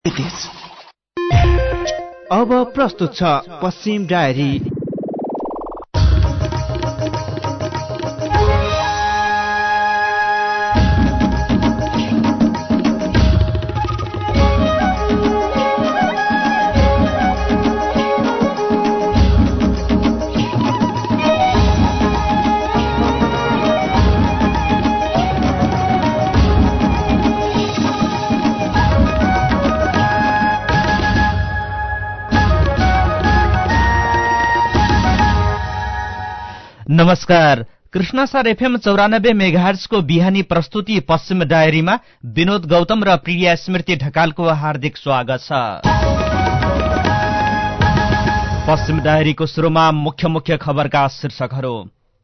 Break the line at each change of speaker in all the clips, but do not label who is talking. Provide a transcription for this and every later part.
अब प्रस्तुत छ पश्चिम डायरी। नमस्कार। कृष्णसार एफएम 94 मेगाहर्जको बिहानी प्रस्तुति पश्चिम डायरीमा विनोद गौतम र प्रिया स्मृति ढकालको हार्दिक स्वागत छ। पश्चिम डायरीको सुरुमा मुख्य खबरका शीर्षकहरू।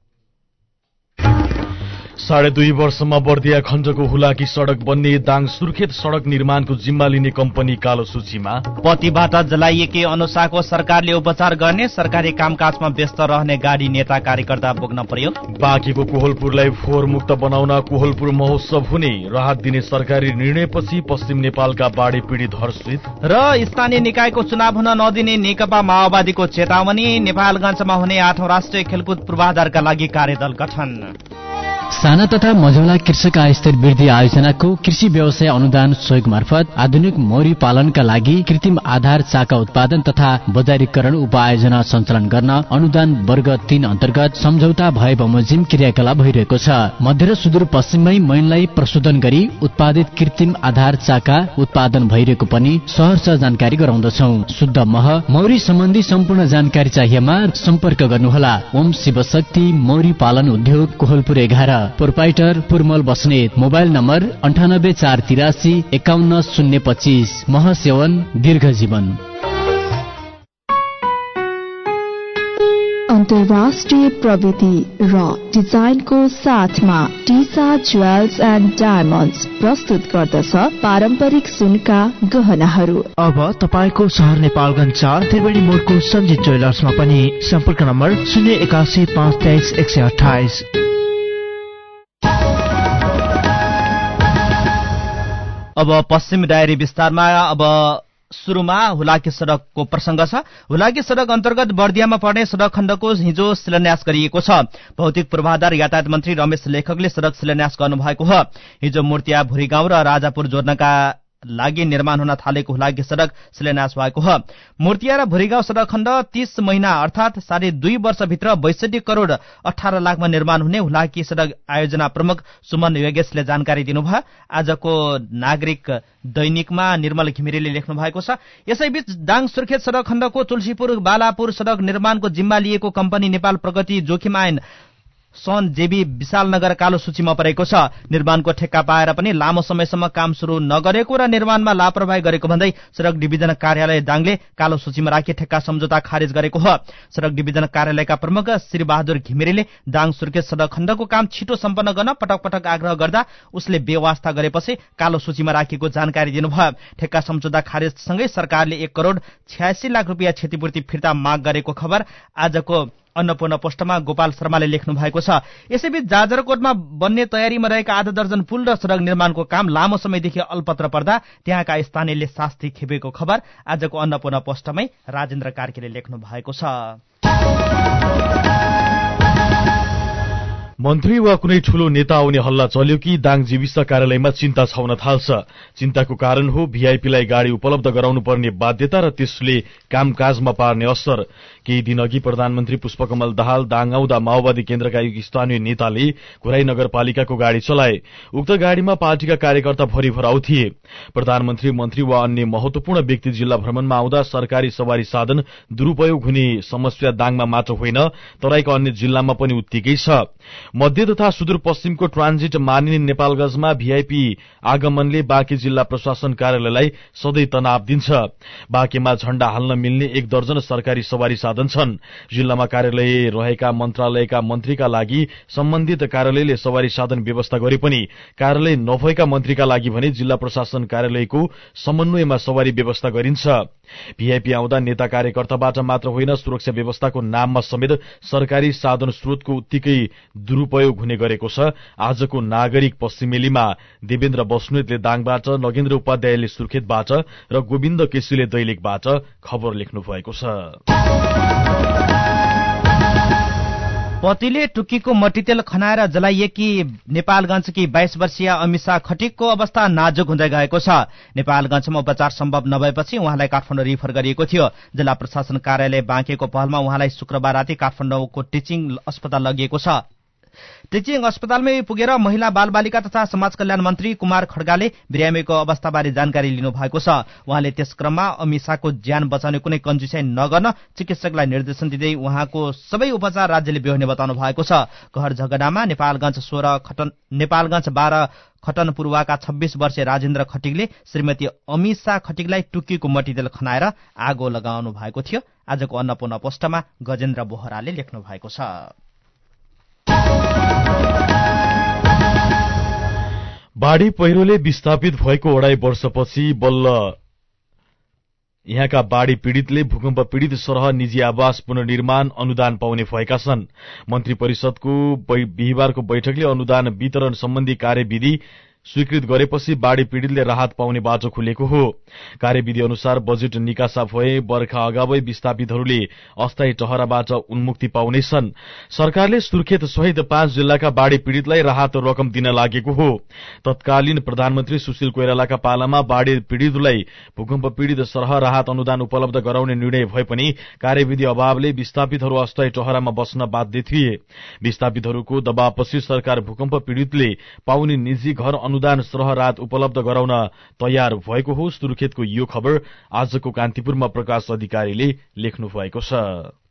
2.5 वर्षमा बर्दिया खण्डको हुलाकी सड़क बन्ने, दाङ सुर्खेत सड़क निर्माणको जिम्मा लिने कम्पनी कालो सूचीमा।
पतिबाट जलाइएकै अनुसाको सरकारले उपचार गर्ने, सरकारी कामकाजमा व्यस्त रहने गाडी नेता कार्यकर्ता बोक्न पर्यो।
बाँकीको कोहलपुरलाई फोहोर मुक्त बनाउन कोहलपुर महोत्सव हुने, राहत दिने सरकारी निर्णयपछि पश्चिम नेपालका बाढी पीड़ित हर्षित।
र स्थानीय निकायको चुनाव हुन नदिने नेकपा माओवादीको चेतावनी, नेपालगञ्जमा हुने 8औं राष्ट्रिय खेलकुद पूर्वाधारका लागि कार्यदल गठन।
साना तथा मझौला कृषक आय स्थिर वृद्धि आयोजनाको कृषि व्यवसाय अनुदान सहयोग मार्फत आधुनिक मौरी पालनका लागि कृत्रिम आधार चाका उत्पादन तथा बजारीकरण उपायोजना सञ्चालन गर्न अनुदान वर्ग 3 अन्तर्गत सम्झौता भए बमोजिम क्रियाकलाप भइरहेको छ। मध्य र सुदूरपश्चिममै मैनलाई प्रशोधन गरी उत्पादित कृत्रिम आधार चाका उत्पादन भइरहेको पनि सहर्ष जानकारी गराउँदछौ। शुद्ध मह मौरी सम्बन्धी सम्पूर्ण जानकारी चाहिएमा सम्पर्क गर्नुहोला। ओम शिवशक्ति मौरी पालन उद्योग, Kohalpur 11, proprietor Purmal Basnet. Mobile number 98483 51025। महसेवन दीर्घ जीवन।
अन्तर्राष्ट्रिय प्रविधि र डिजाइनको साथमा टिसा ज्वेल्स एन्ड डायमन्ड्स प्रस्तुत गर्दछ पारम्परिक सुनका गहनाहरू।
अब तपाईको शहर नेपालगञ्ज 4 त्रिवेणी मोडको सञ्जित ज्वेलर्समा पनि। सम्पर्क नम्बर 081 523 128।
अब पश्चिम डायरी विस्तारमा। अब सुरुमा हुलाकी सड़कको प्रसंग छ। हुलाकी सड़क अन्तर्गत बर्दियामा पर्ने सड़क खण्डको हिजो शिलान्यास गरिएको छ। भौतिक पूर्वाधार यातायात मन्त्री रमेश लेखकले सड़क शिलान्यास गर्नुभएको हो। हिजो मूर्तिया भुरीगाउँ र राजापुर जोड्नका लागि निर्माण हुन थालेको हुलाकी सड़क शिलान्यास भएको हो। मूर्तिया र भुरीगाउँ सड़क खण्ड 30 महिना अर्थात 2.5 वर्षभित्र 62 करोड़ 18 लाखमा निर्माण हुने हुलाकी सड़क आयोजना प्रमुख सुमन योगेशले जानकारी दिनुभयो। आजको नागरिक दैनिकमा निर्मल घिमिरेले लेख्नु भएको छ। यसैबीच दाङ सुर्खेत सड़क खण्डको तुलसीपुर बालापुर सड़क निर्माणको जिम्मा लिएको कम्पनी नेपाल प्रगति जोखिम आयन सन जेबी विशालनगर कालो सूचीमा परेको छ। निर्माणको ठेक्का पाएर पनि लामो समयसम्म काम सुरु नगरेको र निर्माणमा लापरवाही गरेको भन्दै सड़क डिभिजन कार्यालय दाङले कालो सूचीमा राखी ठेक्का सम्झौता खारेज गरेको हो। सड़क डिभिजन कार्यालयका प्रमुख श्री बहादुर घिमिरेले दाङ सुर्खेत सड़क खण्डको काम छिटो सम्पन्न गर्न पटक पटक आग्रह गर्दा उसले बेवास्ता गरेपछि कालो सूचीमा राखेको जानकारी दिनुभयो। ठेक्का सम्झौता खारेजसँगै सरकारले 1 करोड़ 86 लाख रुपियाँ क्षतिपूर्ति फिर्ता माग गरेको खबर आजको अन्नपूर्ण पोस्टमा गोपाल शर्माले लेख्नु भएको छ। यसैबीच जाजरकोटमा बन्ने तयारीमा रहेका आधा दर्जन पुल र सड़क निर्माणको काम लामो समयदेखि अल्पत्र पर्दा त्यहाँका स्थानीयले शास्ति खेपेको खबर आजको अन्नपूर्ण पोस्टमै राजेन्द्र कार्कीले लेख्नु भएको छ।
मन्त्री वा कुनै ठूलो नेता आउने हल्ला चल्यो कि दाङ जीविस कार्यालयमा चिन्ता छाउन थाल्छ। चिन्ताको कारण हो भिआईपीलाई गाड़ी उपलब्ध गराउनु पर्ने बाध्यता र त्यसले कामकाजमा पार्ने असर। केही दिन अघि प्रधानमन्त्री पुष्पकमल दाहाल दाङ आउँदा माओवादी केन्द्रका एक स्थानीय नेताले घुराई नगरपालिकाको गाड़ी चलाए। उक्त गाड़ीमा पार्टीका कार्यकर्ता भरिभराउ थिए। प्रधानमन्त्री, मन्त्री वा अन्य महत्वपूर्ण व्यक्ति जिल्ला भ्रमणमा आउँदा सरकारी सवारी साधन दुरूपयोग हुने समस्या दाङमा मात्र होइन, तराईका अन्य जिल्लामा पनि उत्तिकै छ। मध्य तथा सुदूरपश्चिमको ट्रान्जिट मानिने नेपालगञ्जमा भिआईपी आगमनले बाँकी जिल्ला प्रशासन कार्यालयलाई सधैँ तनाव दिन्छ। बाँकीमा झण्डा हाल्न मिल्ने 1 दर्जन सरकारी सवारी साधन छन्। जिल्लामा कार्यालय रहेका मन्त्रालयका मन्त्रीका लागि सम्बन्धित कार्यालयले सवारी साधन व्यवस्था गरे पनि कार्यालय नभएका मन्त्रीका लागि भने जिल्ला प्रशासन कार्यालयको समन्वयमा सवारी व्यवस्था गरिन्छ। भिआइपी आउँदा नेता कार्यकर्ताबाट मात्र होइन सुरक्षा व्यवस्थाको नाममा समेत सरकारी साधन स्रोतको उत्तिकै दुरूपयोग हुने गरेको छ। आजको नागरिक पश्चिमेलीमा देवेन्द्र बस्नेतले दाङबाट, नगेन्द्र उपाध्यायले सुर्खेतबाट र गोविन्द केसीले दैलेखबाट खबर लेख्नु भएको छ।
पतिले टुकीको मट्टीतेल खनाएर जलाइएकी नेपालगञ्जकी 22 वर्षीय अमिषा खटिकको अवस्था नाजुक हुँदै गएको छ। नेपालगञ्जमा उपचार सम्भव नभएपछि उहाँलाई काठमाडौँ रिफर गरिएको थियो। जिल्ला प्रशासन कार्यालय बाँकेको पहलमा उहाँलाई शुक्रबार राति काठमाडौँको टिचिङ अस्पताल लगिएको छ। टिचिङ अस्पतालमै पुगेर महिला बालबालिका तथा समाज कल्याण मन्त्री कुमार खड्गाले बिरामीको अवस्थाबारे जानकारी लिनु भएको छ। उहाँले त्यस क्रममा अमिषाको ज्यान बचाउने कुनै कन्जुसाइ नगर्न चिकित्सकलाई निर्देशन दिँदै उहाँको सबै उपचार राज्यले बेहोर्ने बताउनु भएको छ। घर झगडामा नेपालगञ्ज 12 खटन पूर्वका 26 वर्षीय राजेन्द्र खटिकले श्रीमती अमिषा खटिकलाई टुकीको मट्टीतेल खनाएर आगो लगाउनु भएको थियो। आजको अन्नपूर्ण पोस्टमा गजेन्द्र बोहराले लेख्नु भएको छ।
बाढी पहिरोले विस्थापित भएको 2.5 वर्षपछि बल्ल यहाँका बाढी पीड़ितले भूकम्प पीड़ित सरह निजी आवास पुनर्निर्माण अनुदान पाउने भएका छन्। मन्त्री परिषदको बिहिबारको बैठकले अनुदान वितरण सम्बन्धी कार्यविधि स्वीकृत गरेपछि बाढी पीड़ितले राहत पाउने बाटो खुलेको हो। कार्यविधि अनुसार बजेट निकासा भए बर्खा अगावै विस्थापितहरूले अस्थायी टहराबाट उन्मुक्ति पाउनेछन्। सरकारले सुर्खेत सहित 5 जिल्लाका बाढी पीड़ितलाई राहत रकम दिन लागेको हो। तत्कालीन प्रधानमन्त्री सुशील कोइरालाका पालामा बाढी पीड़ितलाई भूकम्प पीड़ित सरह राहत अनुदान उपलब्ध गराउने निर्णय भए पनि कार्यविधि अभावले विस्थापितहरू अस्थायी टहरामा बस्न बाध्य थिए। विस्थापितहरूको दबावपछि सरकार भूकम्प पीड़ितले पाउने निजी घर अनुदान सरह राहत उपलब्ध गराउन तयार भएको हो। सुर्खेतको यो खबर आजको कान्तिपुरमा प्रकाश अधिकारीले लेख्नु भएको छ।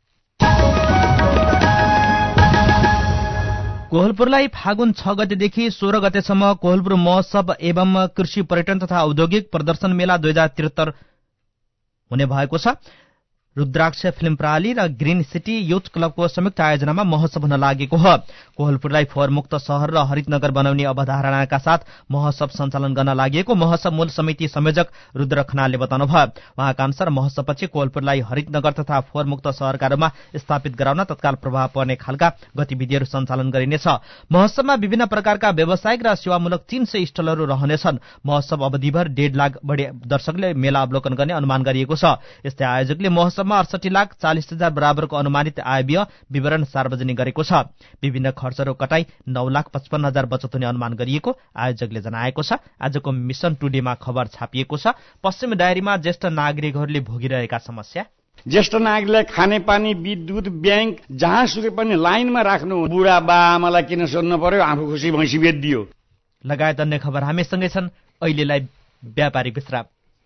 कोहलपुरलाई फागुन 6 गतेदेखि 16 गतेसम्म कोहलपुर महोत्सव एवं कृषि पर्यटन तथा औद्योगिक प्रदर्शन मेला 2073 हुने भएको छ। रुद्राक्ष फिल्म प्रणाली र ग्रीन सिटी युथ क्लबको संयुक्त आयोजनामा महोत्सव हुन लागेको हो। कोहलपुरलाई फोहोरमुक्त शहर र हरितनगर बनाउने अवधारणाका साथ महोत्सव सञ्चालन गर्न लागेको महोत्सव मूल समिति संयोजक रुद्र खनालले बताउनुभयो। उहाँका अनुसार महोत्सवपछि कोहलपुरलाई हरितनगर तथा फोहोरमुक्त शहरका रूपमा स्थापित गराउन तत्काल प्रभाव पर्ने खालका गतिविधिहरू सञ्चालन गरिनेछ। महोत्सवमा विभिन्न प्रकारका व्यावसायिक र सेवामूलक 300 स्टलहरू रहनेछन्। महोत्सव अवधिभर 1.5 लाख बढी दर्शकले मेला अवलोकन गर्ने अनुमान गरिएको छ। यस्तै आयोजकले महोत्सव 68,40,000 बराबरको अनुमानित आयव्यय विवरण सार्वजनिक गरेको छ। विभिन्न खर्चहरू कटाई 9,55,000 बचत हुने अनुमान गरिएको आयोजकले जनाएको छ। आजको मिशन टुडेमा खबर छापिएको छ। पश्चिम डायरीमा ज्येष्ठ नागरिकहरूले भोगिरहेका समस्या।
ज्येष्ठ नागरिकलाई खानेपानी, विद्युत, ब्याङ्क जहाँसुकै पनि लाइनमा राख्नु। बुढा बा आमालाई किन सोध्नु पर्यो, आफू खुसी भैँसी बेच्दियो
लगायत अन्य खबर हामीसँगै छन्। अहिलेलाई व्यापारिक विश्राम।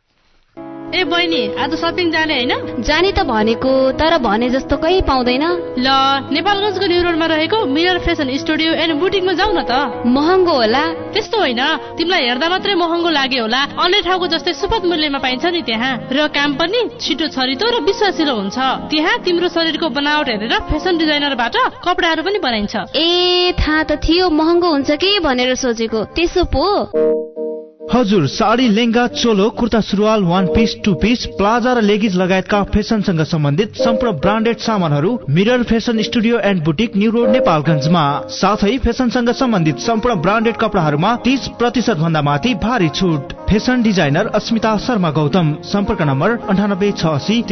ए बहिनी, आज शपिङ जाने हैन?
जाने त भनेको, तर भने जस्तो कही पाउँदैन।
ल, नेपालगञ्जको न्यू रोडमा रहेको मिरर फेसन स्टुडियो एन्ड बुटिकमा जाऊ न त।
महँगो होला?
त्यस्तो होइन, तिमीलाई हेर्दा मात्रै महँगो लाग्यो होला। अन्य ठाउँको जस्तै सुपथ मूल्यमा पाइन्छ नि त्यहाँ। र काम पनि छिटो छरितो र विश्वासिलो हुन्छ। त्यहाँ तिम्रो शरीरको बनावट हेरेर फेसन डिजाइनरबाट कपडाहरू पनि बनाइन्छ।
ए, थाहा त थियो महँगो हुन्छ कि भनेर सोचेको। त्यसो पो?
हजुर, साडी, लेंगा, चोलो, कुर्ता सुरुवाल, 1 पिस, 2 पिस, प्लाजा र लेगिज लगायतका फेसनसँग सम्बन्धित सम्पूर्ण ब्रान्डेड सामानहरू mirror fashion studio and boutique new road नेपालगञ्जमा। साथै फेसनसँग सम्बन्धित सम्पूर्ण ब्रान्डेड कपडाहरूमा 30% भन्दा माथि भारी छुट। Fashion designer Asmita Sharma Gautam. सम्पर्क नम्बर 9868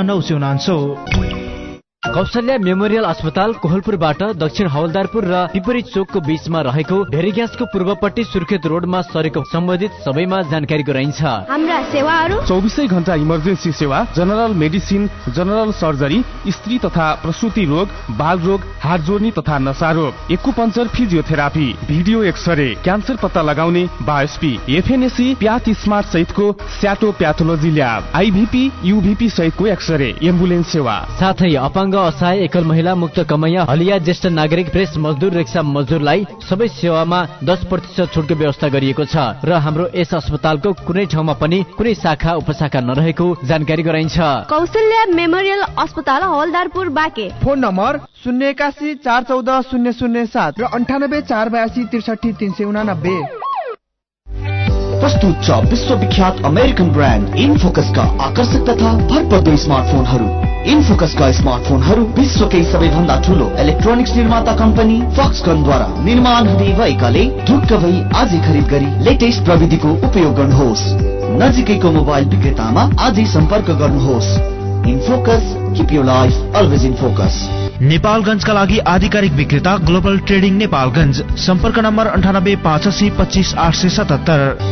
53999।
कौशल्या मेमोरियल अस्पताल कोहलपुरबाट दक्षिण हवलदारपुर र पिपरी चोकको बीचमा रहेको ढेरी ग्यासको पूर्वपट्टि सुर्खेत रोडमा सरेको सम्बन्धित सबैमा जानकारी गराइन्छ।
हाम्रा सेवाहरू
24 घण्टा इमर्जेन्सी सेवा, जनरल मेडिसिन, जनरल सर्जरी, स्त्री तथा प्रसुति रोग, बाल रोग, हात जोड्ने तथा नशा रोग, acupuncture, physiotherapy, video x-ray, cancer पत्ता लगाउने, बायोस्पी, एफएनएसी, प्याथ स्मार्ट सहितको स्याटो प्याथोलोजी ल्याब, आइभीपी, युभीपी सहितको एक्सरे, एम्बुलेन्स सेवा।
साथै अपाङ्ग, असहाय, एकल महिला, मुक्त कमैया, हलिया, ज्येष्ठ नागरिक, प्रेस मजदुर, रिक्सा मजदुरलाई सबै सेवामा 10% छुटको व्यवस्था गरिएको छ र हाम्रो यस अस्पतालको कुनै ठाउँमा पनि कुनै शाखा उपशाखा नरहेको जानकारी गराइन्छ।
कौशल्या मेमोरियल अस्पताल हवलदारपुर बाँके।
फोन नम्बर 081 414 007 र 98 482 63 389।
प्रस्तुत छ विश्वविख्यात अमेरिकन ब्रान्ड इनफोकसका आकर्षक तथा भरपर्दो स्मार्टफोनहरू। इनफोकसका स्मार्टफोनहरू विश्वकै सबैभन्दा ठूलो इलेक्ट्रोनिक्स निर्माता कम्पनी फक्सकनद्वारा निर्माण हुने भएकाले ढुक्क भई आजै खरिद गरी लेटेस्ट प्रविधिको उपयोग गर्नुहोस्। नजिकैको मोबाइल विक्रेतामा आजै सम्पर्क गर्नुहोस्। InFocus, keep your life always in focus.
नेपालगञ्जका लागि आधिकारिक विक्रेता ग्लोबल ट्रेडिङ नेपालगञ्ज। सम्पर्क नम्बर 98 85 25 877।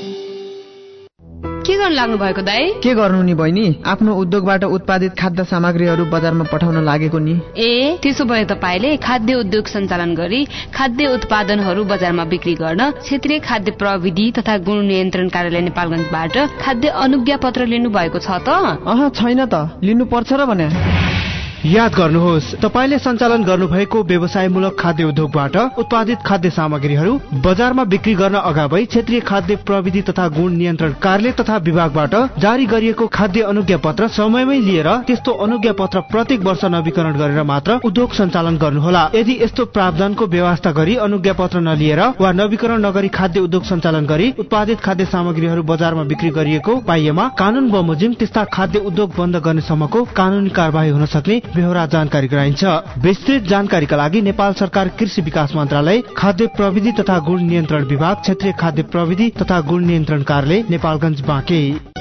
के गर्न लाग्नु भएको दाइ?
के गर्नु नि बहिनी, आफ्नो उद्योगबाट उत्पादित खाद्य सामग्रीहरू बजारमा पठाउन लागेको नि।
ए त्यसो भए तपाईले खाद्य उद्योग सञ्चालन गरी खाद्य उत्पादनहरू बजारमा बिक्री गर्न क्षेत्रीय खाद्य प्रविधि तथा गुण नियन्त्रण कार्यालय नेपालगञ्जबाट खाद्य अनुज्ञा पत्र लिनु भएको छ त?
छैन त, लिनु पर्छ र भने।
याद गर्नुहोस्, तपाईले सञ्चालन गर्नुभएको व्यवसायमूलक खाद्य उद्योगबाट उत्पादित खाद्य सामग्रीहरू बजारमा बिक्री गर्न अगावै क्षेत्रीय खाद्य प्रविधि तथा गुण नियन्त्रण कार्यालय तथा विभागबाट जारी गरिएको खाद्य अनुज्ञा पत्र समयमै लिएर त्यस्तो अनुज्ञा पत्र प्रत्येक वर्ष नवीकरण गरेर मात्र उद्योग सञ्चालन गर्नुहोला। यदि यस्तो प्रावधानको व्यवस्था गरी अनुज्ञा पत्र नलिएर वा नवीकरण नगरी खाद्य उद्योग सञ्चालन गरी उत्पादित खाद्य सामग्रीहरू बजारमा बिक्री गरिएको पाइएमा कानून बमोजिम त्यस्ता खाद्य उद्योग बन्द गर्नेसम्मको कानूनी कारबाही हुन सक्ने बेहोरा जानकारी गराइन्छ। विस्तृत जानकारीका लागि नेपाल सरकार कृषि विकास मन्त्रालय, खाद्य प्रविधि तथा गुण नियन्त्रण विभाग, क्षेत्रीय खाद्य प्रविधि तथा गुण नियन्त्रण कार्यालय, नेपालगञ्ज बाँके।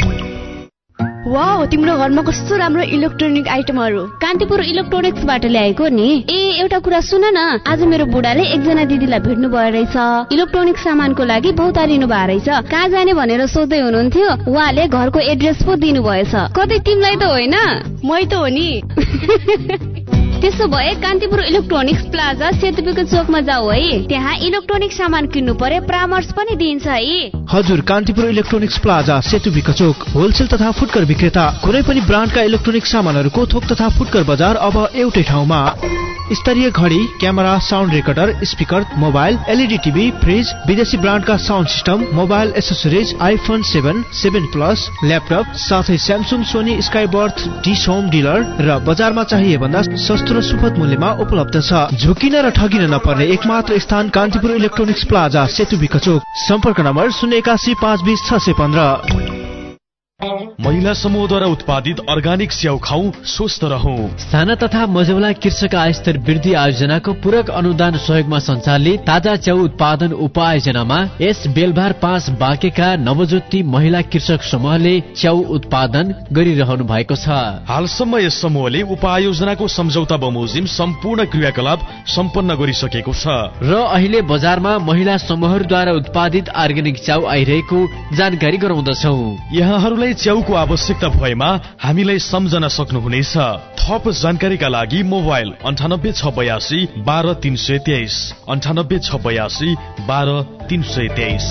वाउ, तिम्रो घरमा कस्तो राम्रो इलेक्ट्रोनिक आइटमहरू। कान्तिपुर इलेक्ट्रोनिक्सबाट ल्याएको नि। ए एउटा कुरा सुन न, आज मेरो बुढाले एकजना दिदीलाई भेट्नु भयो रहेछ। इलेक्ट्रोनिक सामानको लागि बहुतारिनु भयो रहेछ। कहाँ जाने भनेर सोध्दै हुनुहुन्थ्यो, उहाँले घरको एड्रेस पो दिनु भएछ। कतै तिमीलाई त होइन? मै त हो नि। त्यसो भए कान्तिपुर इलेक्ट्रोनिक्स प्लाजा सेतुपीको चोकमा जाऊ है। त्यहाँ इलेक्ट्रोनिक सामान किन्नु परे परामर्श पनि दिन्छ है।
हजुर, कान्तिपुर इलेक्ट्रोनिक्स प्लाजा सेतुपीको चोक होलसेल तथा फुटकर विक्रेता। कुनै पनि ब्रान्डका इलेक्ट्रोनिक सामानहरूको थोक तथा फुटकर बजार अब एउटै ठाउँमा। स्तरीय घडी, camera, sound recorder, speaker, mobile, LED TV, fridge, विदेशी ब्रान्डका sound system, mobile accessories, iPhone 7, 7 plus, laptop, साथै Samsung, Sony, Skyworth, dish home dealer र बजारमा चाहिए भन्दा सस्तो र सुपथ मूल्यमा उपलब्ध छ। झुकिन र ठगिन नपर्ने एकमात्र स्थान कान्तिपुर इलेक्ट्रोनिक्स प्लाजा सेतुपीको चोक। सम्पर्क नम्बर 081 520 615।
महिला समूहद्वारा उत्पादित अर्गानिक स्याउ खाऊ, स्वस्थ रहौं।
साना तथा मझौला कृषक आयस्तर वृद्धि आयोजनाको पूरक अनुदान सहयोगमा सञ्चालित ताजा च्याउ उत्पादन उपायोजनामा यस बेलबार 5 बाँकेका नवज्योति महिला कृषक समूहले च्याउ उत्पादन गरिरहनु भएको छ।
हालसम्म यस समूहले उपायोजनाको सम्झौता बमोजिम सम्पूर्ण क्रियाकलाप सम्पन्न गरिसकेको छ
र अहिले बजारमा महिला समूहहरूद्वारा उत्पादित अर्ग्यानिक च्याउ आइरहेको जानकारी गराउँदछौ।
यहाँहरूलाई च्याउको आवश्यकता भएमा हामीलाई सम्झन सक्नुहुनेछ। थप जानकारीका लागि मोबाइल 98 682 12 323 98 682 12 323।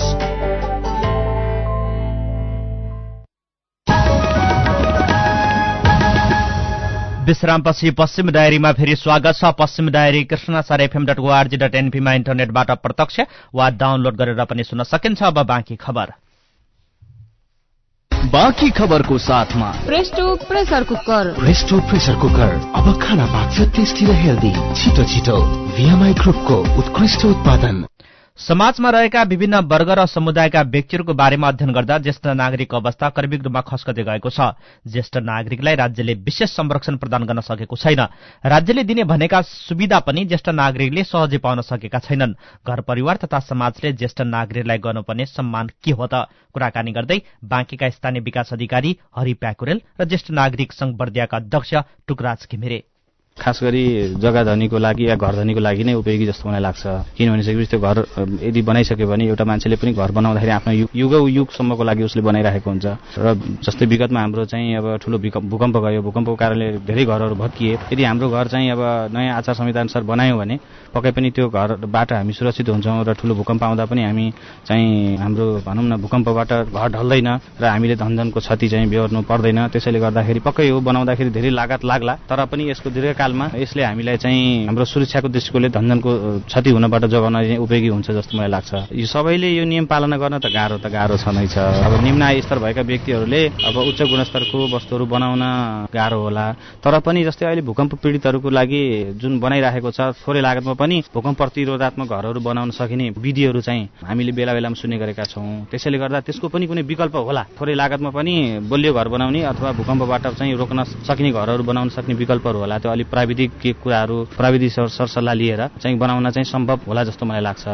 विश्रामपछि पश्चिम डायरीमा फेरि स्वागत छ। पश्चिम डायरी कृष्णा.fm.org.np मा इन्टरनेटबाट प्रत्यक्ष वा डाउनलोड गरेर पनि सुन्न सकिन्छ। अब बाँकी खबर।
बाँकी खबरको साथमा
Presto pressure cooker.
Presto pressure cooker, अब खाना पाक्छ टेस्टी र हेल्दी। छिटो छिटो VMI ग्रुपको उत्कृष्ट उत्पादन।
समाजमा रहेका विभिन्न वर्ग र समुदायका व्यक्तिहरूको बारेमा अध्ययन गर्दा ज्येष्ठ नागरिकको अवस्था कर्मिक रूपमा खस्कदै गएको छ। ज्येष्ठ नागरिकलाई राज्यले विशेष संरक्षण प्रदान गर्न सकेको छैन। राज्यले दिने भनेका सुविधा पनि ज्येष्ठ नागरिकले सहजै पाउन सकेका छैनन्। घर परिवार तथा समाजले ज्येष्ठ नागरिकलाई गर्नुपर्ने सम्मान के हो त? कुराकानी गर्दै बाँकेका स्थानीय विकास अधिकारी हरि प्याकुरेल र ज्येष्ठ नागरिक संघ बर्दियाका अध्यक्ष टुकराज घिमिरे
खास गरी जग्गा धनीको लागि या घर धनीको लागि नै उपयोगी जस्तो मलाई लाग्छ। किनभने त्यो घर यदि बनाइसक्यो भने एउटा मान्छेले पनि घर बनाउँदाखेरि आफ्नो युगसम्मको लागि उसले बनाइरहेको हुन्छ। र जस्तै विगतमा हाम्रो चाहिँ अब ठुलो भूकम्प गयो, भूकम्पको कारणले धेरै घरहरू भत्किए। यदि हाम्रो घर चाहिँ अब नयाँ आचार संहिता अनुसार बनायौँ भने पक्कै पनि त्यो घरबाट हामी सुरक्षित हुन्छौँ र ठुलो भूकम्प आउँदा पनि हामी चाहिँ हाम्रो भनौँ न भूकम्पबाट घर ढल्दैन र हामीले धनजनको क्षति चाहिँ बेहोर्नु पर्दैन। त्यसैले गर्दाखेरि पक्कै हो बनाउँदाखेरि धेरै लागत लाग्ला, तर पनि यसको दीर्घकालीन कालमा यसले हामीलाई चाहिँ हाम्रो सुरक्षाको दृष्टिकोणले धनजनको क्षति हुनबाट जोगाउन उपयोगी हुन्छ जस्तो मलाई लाग्छ। यो सबैले यो नियम पालना गर्न त गाह्रो छ नै छ। अब निम्न आय स्तर भएका व्यक्तिहरूले अब उच्च गुणस्तरको वस्तुहरू बनाउन गाह्रो होला, तर पनि जस्तै अहिले भूकम्प पीडितहरूको लागि जुन बनाइराखेको छ थोरै लागतमा पनि भूकम्प प्रतिरोधात्मक घरहरू बनाउन सकिने विधिहरू चाहिँ हामीले बेला बेलामा सुन्ने गरेका छौँ। त्यसैले गर्दा त्यसको पनि कुनै विकल्प होला, थोरै लागतमा पनि बलियो घर बनाउने अथवा भूकम्पबाट चाहिँ रोक्न सकिने घरहरू बनाउन सक्ने विकल्पहरू होला। त्यो अलिक प्राविधिक कुराहरू प्राविधिक सरसल्लाह लिएर चाहिँ बनाउन चाहिँ सम्भव होला जस्तो मलाई लाग्छ।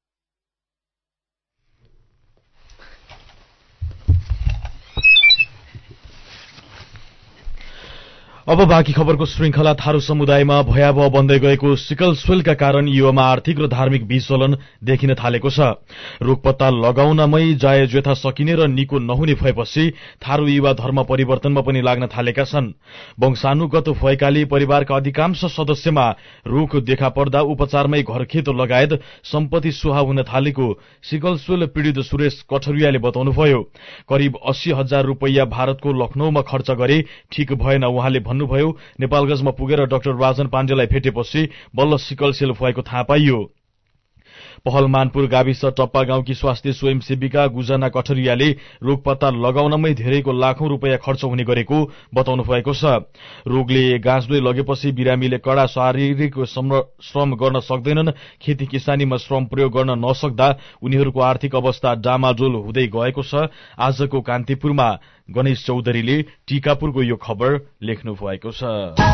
अब बाँकी खबरको श्रृंखला। थारू समुदायमा भयावह बन्दै गएको सिकल सेलका कारण युवामा आर्थिक र धार्मिक विचलन देखिन थालेको छ। रोगपत्ता लगाउनमै जायज यथा सकिने र निको नहुने भएपछि थारू युवा धर्म परिवर्तनमा पनि लाग्न थालेका छन्। वंशानुगत भएकाले परिवारका अधिकांश सदस्यमा रोग देखा पर्दा उपचारमै घरखेत लगायत सम्पत्ति सुहा हुन थालेको सिकल सेल पीड़ित सुरेश कठरियाले बताउनुभयो। करिब 80,000 रूपैयाँ भारतको लखनऊमा खर्च गरे, ठिक भएन उहाँले भन्नुभयो। नेपालगञ्जमा पुगेर डाक्टर राजन पाण्डेलाई भेटेपछि बल्ल सिकल सेल भएको थाहा पाइयो। पहलमानपुर गाविस टप्पा गाउँकी स्वास्थ्य स्वयंसेविका गुजना कठरियाले रोगपत्ता लगाउनमै धेरैको लाखौं रूपैयाँ खर्च हुने गरेको बताउनु भएको छ। रोगले गाँच्दै लगेपछि बिरामीले कड़ा शारीरिक श्रम गर्न सक्दैनन्। खेती किसानीमा श्रम प्रयोग गर्न नसक्दा उनीहरूको आर्थिक अवस्था डामाडोल हुँदै गएको छ। आजको कान्तिपुरमा गणेश चौधरीले टीकापुरको यो खबर लेख्नु भएको छ।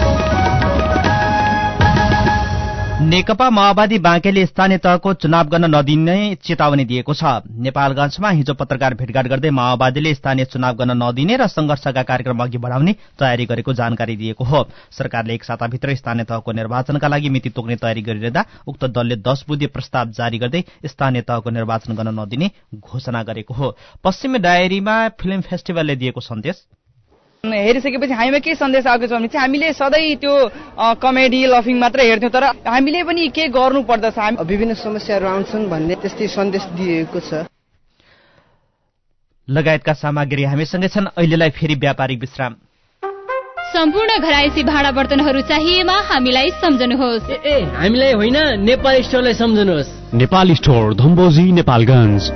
नेकपा माओवादी बाँकेले स्थानीय तहको चुनाव गर्न नदिने चेतावनी दिएको छ। नेपालगञ्जमा हिजो पत्रकार भेटघाट गर्दै माओवादीले स्थानीय चुनाव गर्न नदिने र संघर्षका कार्यक्रम अघि बढाउने तयारी गरेको जानकारी दिएको हो। सरकारले एक साताभित्र स्थानीय तहको निर्वाचनका लागि मिति तोक्ने तयारी गरिरहँदा उक्त दलले 10 बुँदे प्रस्ताव जारी गर्दै स्थानीय तहको निर्वाचन गर्न नदिने घोषणा गरेको हो। पश्चिमी डायरीमा फिल्म फेस्टिभलले दिएको सन्देश
हेरिसकेपछि हामीमा के सन्देश आएको छ भने चाहिँ हामीले सधैँ त्यो कमेडी लफिङ मात्र हेर्थ्यौं, तर हामीले पनि के गर्नु पर्दछ,
विभिन्न समस्याहरू आउँछन् भन्ने त्यस्तै सन्देश दिएको छ।
लगायतका सामग्री हामीसँगै छन्। अहिलेलाई फेरि व्यापारिक विश्राम।
सम्पूर्ण घरायसी भाँडा बर्तनहरू चाहिएमा हामीलाई सम्झनुहोस्।
हामीलाई होइन, नेपाल स्टोरलाई सम्झनुहोस्।
नेपाल स्टोर धम्बोजी नेपालगञ्ज।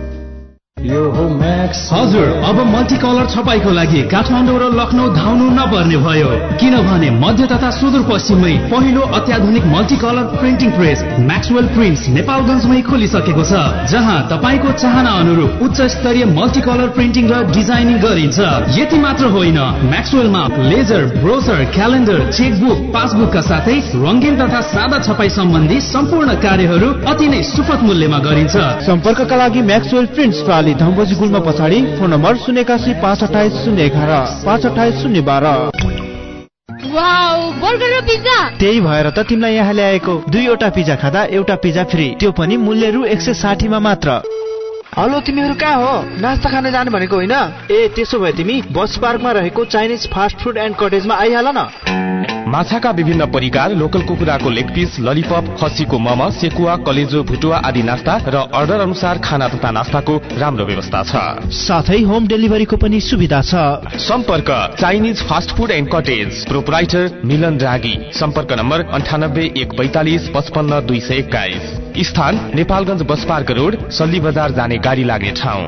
हजुर, अब मल्टी कलर छपाईको लागि काठमाडौँ र लखनऊ धाउनु नपर्ने भयो, किनभने मध्य तथा सुदूरपश्चिममै पहिलो अत्याधुनिक multi colour printing press Maxwell prints नेपालगञ्जमै खोलिसकेको छ, जहाँ तपाईँको चाहना अनुरूप उच्च स्तरीय मल्टी कलर प्रिन्टिङ र डिजाइनिङ गरिन्छ। यति मात्र होइन, म्याक्सवेलमा लेजर, ब्रोसर, क्यालेन्डर, चेकबुक, पासबुकका साथै रंगीन तथा सादा छपाई सम्बन्धी सम्पूर्ण कार्यहरू अति नै सुपथ मूल्यमा गरिन्छ।
सम्पर्कका लागि म्याक्सवेल प्रिन्ट्स धम्बोजी गुल्मा पछाडि, फोन नम्बर 081 528 011 528 012।
वाउ, बर्गर र पिज्जा।
त्यही भएर त तिमीलाई यहाँ ल्याएको। 2वटा पिज्जा खाँदा एउटा पिज्जा फ्री, त्यो पनि मूल्य रु 160 मा मात्र।
हेलो, तिमीहरू कहाँ हो? नास्ता खान जानु भनेको होइन?
त्यसो भए तिमी बस पार्कमा रहेको चाइनिज फास्ट फुड एन्ड कटेजमा आइहाल न।
माछाका विभिन्न परिकार, लोकल कुखुराको लेग पिस, ललिपप, खसीको मम, सेकुवा, कलेजो, भुटुवा आदि नास्ता र अर्डर अनुसार खाना तथा नास्ताको राम्रो व्यवस्था छ।
साथै होम डेलिभरीको पनि सुविधा छ।
सम्पर्क Chinese fast food and cottage, proprietor Milan Ragi. सम्पर्क नम्बर 98 142 55 221। स्थान Nepalgunj bus park road, Salli बजार जाने गाडी लाग्ने ठाउँ।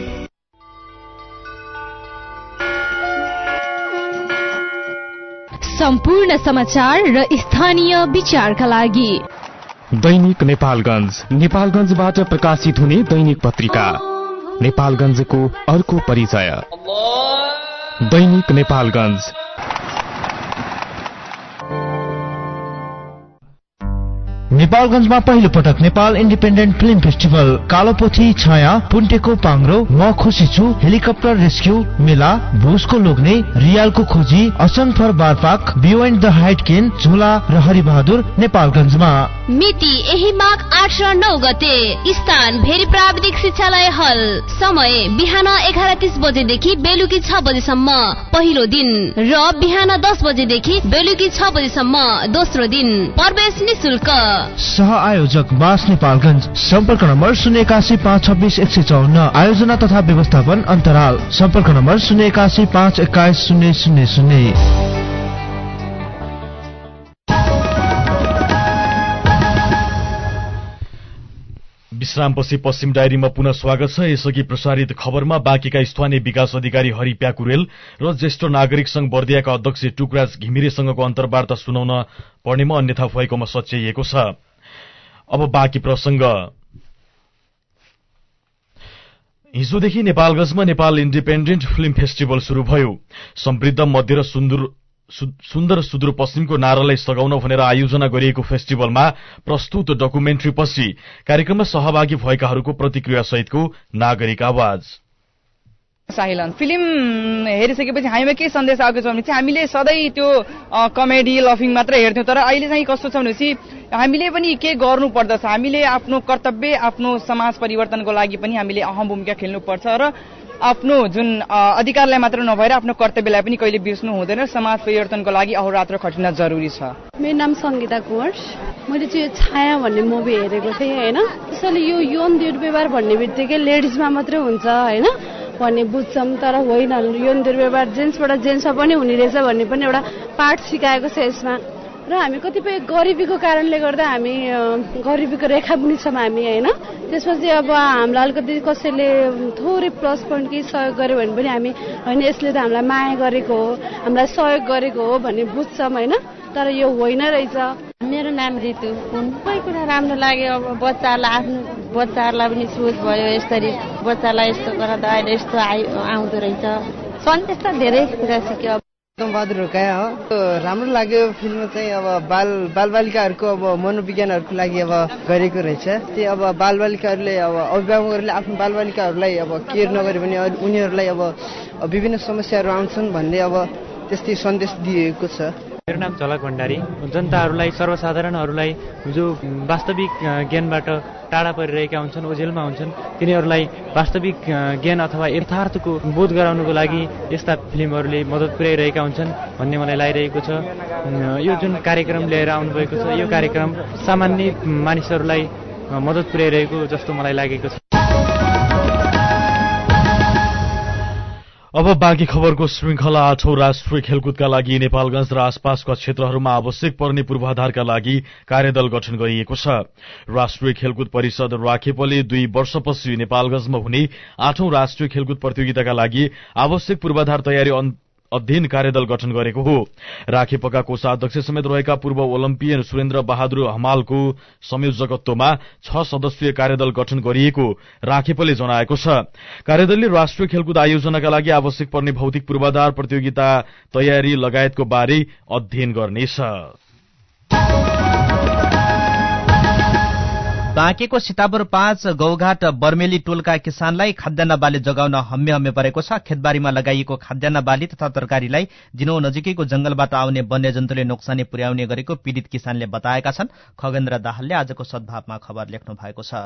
सम्पूर्ण समाचार र स्थानीय विचारका लागि
दैनिक नेपालगञ्ज, नेपालगञ्जबाट प्रकाशित हुने दैनिक पत्रिका नेपालगञ्जको अर्को परिचय। दैनिक नेपालगञ्ज।
नेपालगञ्जमा पहिलो पटक Nepal independent film festival, Kalopothi Chhaya, पुन्टेको पाङ्रो, म खुसी छु, हेलिकप्टर रेस्क्यू, मेला, भुसको लोग्ने, रियालको खोजी, a song for Barpak, beyond the height केन, झुला र हरिबहादुर नेपालगञ्जमा।
मिति यही माघ 8 र 9 गते। स्थान भेरी प्राविधिक शिक्षालय हल। समय बिहान 11:30 बजेदेखि बेलुकी 6 बजेसम्म पहिलो दिन र बिहान 10 बजेदेखि बेलुकी 6 बजेसम्म दोस्रो दिन। प्रवेश निशुल्क।
सह आयोजक बास नेपालगञ्ज। सम्पर्क नम्बर 081 526 154। आयोजना तथा व्यवस्थापन अन्तराल। सम्पर्क नम्बर 081 521 000।
विश्रामपछि पश्चिम डायरीमा पुनः स्वागत छ। यसअघि प्रसारित खबरमा बाँकीका स्थानीय विकास अधिकारी हरि प्याकुरेल र ज्येष्ठ नागरिक संघ बर्दियाका अध्यक्ष टुकराज घिमिरेसँगको अन्तर्वार्ता सुनाउन पर्नेमा अन्यथा भएकोमा सच्याइएको छ। अब बाँकी प्रसंग। हिजोदेखि नेपालगञ्जमा नेपाल इन्डिपेन्डेन्ट फिल्म फेस्टिभल शुरू भयो। समृद्ध मध्य र सुन्दर सुदूरपश्चिमको नारालाई सघाउन भनेर आयोजना गरिएको फेस्टिभलमा प्रस्तुत डकुमेन्ट्रीपछि कार्यक्रममा सहभागी भएकाहरूको प्रतिक्रिया सहितको नागरिक आवाज।
साहिलन फिल्म हेरिसकेपछि हामीमा के सन्देश आएको छ भने चाहिँ हामीले सधैँ त्यो कमेडी लफिङ मात्रै हेर्थ्यौं, तर अहिले चाहिँ कस्तो छ भनेपछि हामीले पनि के गर्नु पर्दछ, हामीले आफ्नो कर्तव्य आफ्नो समाज परिवर्तनको लागि पनि हामीले अहम भूमिका खेल्नुपर्छ र आफ्नो जुन अधिकारलाई मात्र नभएर आफ्नो कर्तव्यलाई पनि कहिले बिर्स्नु हुँदैन। समाज परिवर्तनको लागि अहोरात्र खटिन जरुरी छ।
मेरो नाम संगीता कुँवर। मैले चाहिँ छाया भन्ने मुभी हेरेको थिएँ होइन। त्यसैले यो यौन दुर्व्यवहार भन्ने बित्तिकै लेडिजमा मात्रै हुन्छ होइन भन्ने बुझ्छौँ, तर होइन, यौन दुर्व्यवहार जेन्ट्सबाट जेन्ट्समा पनि हुने रहेछ भन्ने पनि एउटा पाठ सिकाएको छ यसमा। र हामी कतिपय गरिबीको कारणले गर्दा हामी गरिबीको रेखा पनि छौँ हामी होइन। त्यसपछि अब हामीलाई अलिकति कसैले थोरै प्लस पोइन्ट केही सहयोग गर्यो भने पनि हामी होइन यसले त हामीलाई माया गरेको हो, हामीलाई सहयोग गरेको हो भन्ने बुझ्छौँ होइन, तर यो होइन रहेछ।
मेरो नाम रितु हुन्। कोही कुरा राम्रो लाग्यो, अब बच्चाहरूलाई आफ्नो बच्चाहरूलाई पनि सोच भयो यसरी बच्चालाई यस्तो गर्दा अहिले यस्तो आउँदो रहेछ। सन्देश त धेरै कुरा सिक्यो।
बहादुर रोकाया हो। राम्रो लाग्यो फिल्ममा चाहिँ अब बालबालिकाहरूको अब मनोविज्ञानहरूको लागि अब गरेको रहेछ। त्यो अब बालबालिकाहरूले अब अभिभावकहरूले आफ्नो बालबालिकाहरूलाई अब केयर नगर्यो भने उनीहरूलाई अब विभिन्न समस्याहरू आउँछन् भन्ने अब त्यस्तै सन्देश दिएको छ।
मेरो नाम झलक भण्डारी। जनताहरूलाई सर्वसाधारणहरूलाई जो वास्तविक ज्ञानबाट टाढा परिरहेका हुन्छन्, ओझेलमा हुन्छन्, तिनीहरूलाई वास्तविक ज्ञान अथवा यथार्थको बोध गराउनको लागि यस्ता फिल्महरूले मद्दत पुर्याइरहेका हुन्छन् भन्ने मलाई लागिरहेको छ। यो जुन कार्यक्रम लिएर आउनुभएको छ यो कार्यक्रम सामान्य मानिसहरूलाई मद्दत पुर्याइरहेको जस्तो मलाई लागेको छ।
अब बाँकी खबरको श्रृङ्खला। 8औं राष्ट्रिय खेलकुदका लागि नेपालगञ्ज र आसपासका क्षेत्रहरूमा आवश्यक पर्ने पूर्वाधारका लागि कार्यदल गठन गरिएको छ। राष्ट्रिय खेलकुद परिषद राखेपले 2 वर्षपछि नेपालगञ्जमा हुने 8औं राष्ट्रिय खेलकुद प्रतियोगिताका लागि आवश्यक पूर्वाधार तयारी अध्ययन कार्यदल गठन गरेको हो। राखेपका कोषाध्यक्ष समेत रहेका पूर्व ओलम्पियन सुरेन्द्र बहादुर हमालको संयोजकत्वमा 6 सदस्यीय कार्यदल गठन गरिएको राखेपले जनाएको छ। कार्यदलले राष्ट्रिय खेलकुद आयोजनाका लागि आवश्यक पर्ने भौतिक पूर्वाधार, प्रतियोगिता तयारी लगायतको बारे अध्ययन गर्नेछ।
बाँकेको सीतापुर 5 गौघाट बर्मेली टोलका किसानलाई खाद्यान्न बाली जगाउन हम्मे परेको छ। खेतबारीमा लगाइएको खाद्यान्न बाली तथा तरकारीलाई जिनौ नजिकैको जंगलबाट आउने वन्यजन्तुले नोक्सानी पुर्याउने गरेको पीड़ित किसानले बताएका छन्। खगेन्द्र दाहालले आजको सद्भावमा खबर लेख्नु भएको छ।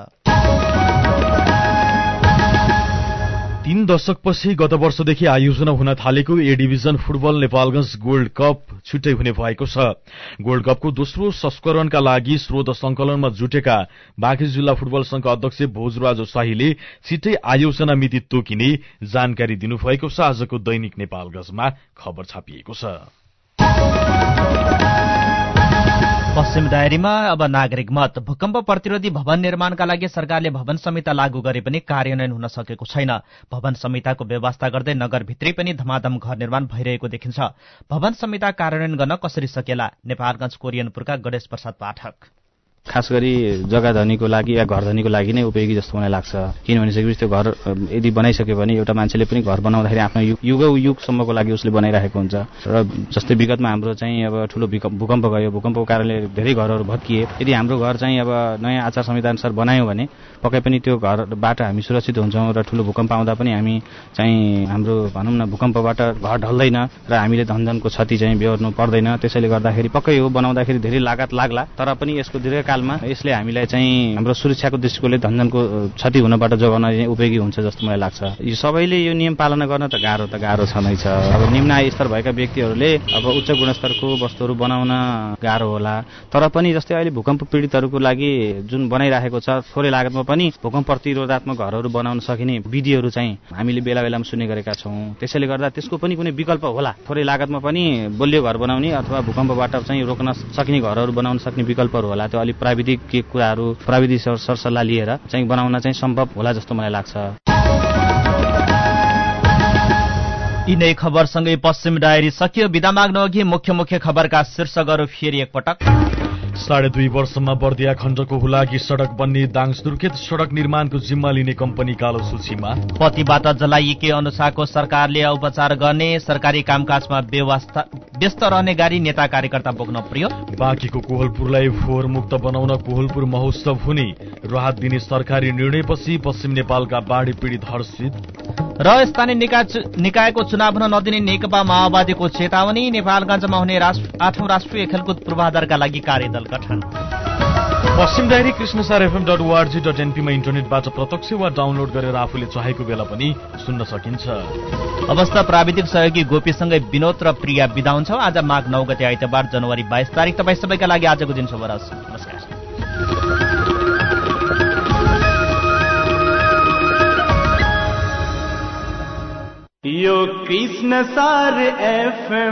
3 दशकपछि गत वर्षदेखि आयोजना हुन थालेको A division football Nepalgunj gold cup छुट्टै हुने भएको छ। गोल्ड कपको दोस्रो संस्करणका लागि स्रोत संकलनमा जुटेका बाँकी जिल्ला फुटबल संघका अध्यक्ष भोजराज शाहीले छिट्टै आयोजना मिति तोकिने जानकारी दिनुभएको छ। आजको दैनिक नेपालगञ्जमा खबर छापिएको छ।
पश्चिम डायरीमा अब नागरिक मत। भूकम्प प्रतिरोधी भवन निर्माणका लागि सरकारले भवन संहिता लागू गरे पनि कार्यान्वयन हुन सकेको छैन। भवन संहिताको व्यवस्था गर्दै नगरभित्रै पनि धमाधम घर निर्माण भइरहेको देखिन्छ। भवन संहिता कार्यान्वयन गर्न कसरी सकेला? नेपालगञ्ज कोरियनपुरका गणेश प्रसाद पाठक।
खास गरी जग्गा धनीको लागि या घर धनीको लागि नै उपयोगी जस्तो मलाई लाग्छ। किनभने त्यो घर यदि बनाइसक्यो भने एउटा मान्छेले पनि घर बनाउँदाखेरि आफ्नो युगसम्मको लागि उसले बनाइरहेको हुन्छ। र जस्तै विगतमा हाम्रो चाहिँ अब ठूलो भूकम्प गयो, भूकम्पको कारणले धेरै घरहरू भत्किए। यदि हाम्रो घर चाहिँ अब नयाँ आचार संहिता अनुसार बनायौं भने पक्कै पनि त्यो घरबाट हामी सुरक्षित हुन्छौं र ठूलो भूकम्प आउँदा पनि हामी चाहिँ हाम्रो भनौं न भूकम्पबाट घर ढल्दैन र हामीले धनजनको क्षति चाहिँ बेहोर्नु पर्दैन। त्यसैले गर्दाखेरि पक्कै हो बनाउँदाखेरि धेरै लागत लाग्ला, तर पनि यसको दीर्घकालमा यसले हामीलाई चाहिँ हाम्रो सुरक्षाको दृष्टिकोणले धनजनको क्षति हुनबाट जोगाउन उपयोगी हुन्छ जस्तो मलाई लाग्छ। यो सबैले यो नियम पालना गर्न त गाह्रो छ नै छ। अब निम्न आय स्तर भएका व्यक्तिहरूले अब उच्च गुणस्तरको वस्तुहरू बनाउन गाह्रो होला, तर पनि जस्तै अहिले भूकम्प पीडितहरूको लागि जुन बनाइराखेको छ थोरै लागतमा पनि भूकम्प प्रतिरोधात्मक घरहरू बनाउन सकिने विधिहरू चाहिँ हामीले बेला बेलामा सुन्ने गरेका छौं। त्यसैले गर्दा त्यसको पनि कुनै विकल्प होला। थोरै लागतमा पनि बलियो घर बनाउने अथवा भूकम्पबाट चाहिँ रोक्न सकिने घरहरू बनाउन सक्ने विकल्पहरू होला। त्यो अलि प्राविधिक कुराहरू प्राविधिक सरसल्लाह लिएर चाहिँ बनाउन चाहिँ सम्भव होला जस्तो मलाई लाग्छ।
यिनै खबरसँगै पश्चिम डायरी सकियो। बिदा माग्नु अघि मुख्य खबरका शीर्षकहरू फेरि एकपटक।
2.5 वर्षमा बर्दिया खण्डको हुलाकी सड़क बन्ने दाङसुर्खेत सड़क निर्माणको जिम्मा लिने कम्पनी कालो सूचीमा।
पतिबाट जलाइएकै अनुसारको सरकारले उपचार गर्ने, सरकारी कामकाजमा व्यस्त रहने गरी नेता कार्यकर्ता बोक्न पर्यो।
बाँकीको कोहलपुरलाई फोहोर मुक्त बनाउन कोहलपुर महोत्सव हुने, राहत दिने सरकारी निर्णयपछि पश्चिम नेपालका बाढी पीडित हर्षित।
र स्थानीय निकायको चुनाव हुन नदिने नेकपा माओवादीको चेतावनी। नेपालगञ्जमा हुने 8औं राष्ट्रिय खेलकुद पूर्वाधारका लागि कार्यदल गठन।
पश्चिम डायरी कृष्णसार.fm.org.np मा इन्टरनेटबाट प्रत्यक्ष वा डाउनलोड गरेर आफूले चाहेको बेला पनि सुन्न सकिन्छ।
अवस्था प्राविधिक सहयोगी गोपीसँगै विनोद र प्रिया बिदा हुन्छौ। आज माघ 9 गते आइतबार जनवरी 22 तारिक। तपाईँ सबैका लागि आजको दिन शुभ रहोस्। नमस्कार।
यो कृष्णसार FM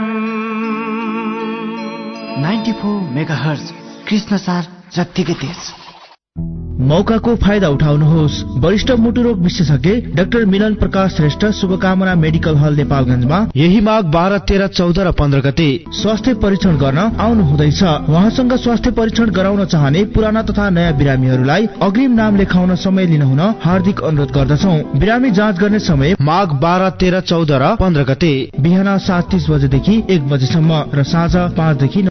94 मेगाहर्ज कृष्णसार जत्तिकै तेज। मौकाको फाइदा उठाउनुहोस्। वरिष्ठ मुटु रोग विशेषज्ञ डाक्टर मिलन प्रकाश श्रेष्ठ शुभकामना मेडिकल हल नेपालगञ्जमा यही माघ 12, 13, 14 र 15 गते स्वास्थ्य परीक्षण गर्न आउनु हुँदैछ। उहाँसँग स्वास्थ्य परीक्षण गराउन चाहने पुराना तथा नयाँ बिरामीहरूलाई अग्रिम नाम लेखाउन समय लिन हुन हार्दिक अनुरोध गर्दछौं। बिरामी जाँच गर्ने समय माघ 12, 13, 14 र 15 गते बिहान 7:30 बजेदेखि 1 बजेसम्म र साँझ 5 देखि